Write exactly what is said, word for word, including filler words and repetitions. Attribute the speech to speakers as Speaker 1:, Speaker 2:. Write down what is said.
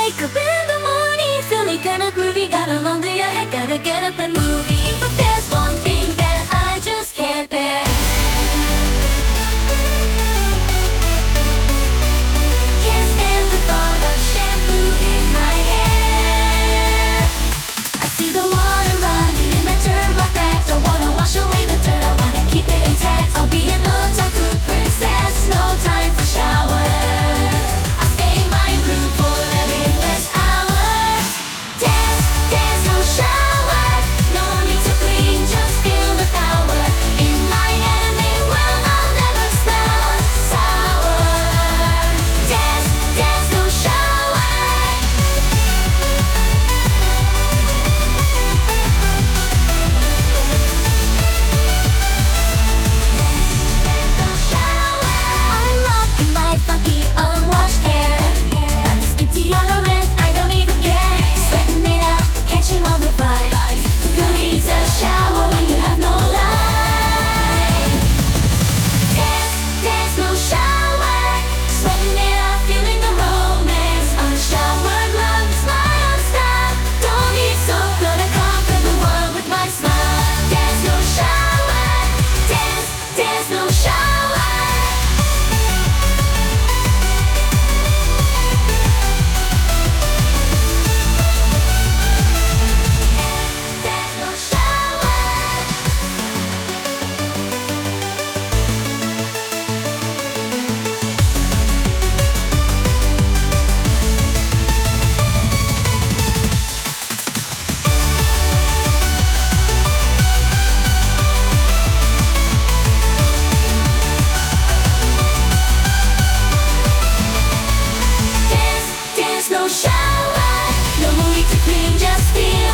Speaker 1: wake up in the morning feeling kinda groovy. Got a long day ahead, gotta get up and moving. But there's one thing that I just can't bear. Can't stand the thought of shampoo in my hair. I see the water running and I turn my back. Don't wanna wash away the dirt, I wanna keep it intact. I'll be an otaku princess, no time for showers. I stay in my room for an endless hours. Dance, dance, no shower. No need to clean, just feel the power. In my anime world, I'll never smell sour. Dance, dance, no shower. I'm rocking my funky unwashed hair. I'm skin deodorant, I don't even care. Sweating it out, catching all the vibes. Who needs a shower when you have no life? Dance, dance, no shower. Sweating it out, feeling the romance. Unshowered love is my own style. Don't need soap, gonna conquer the world with my smile. Dance, no shower. Dance, dance, no shower. Dance, no shower. Dance, dance, no shower. No need to clean, just feel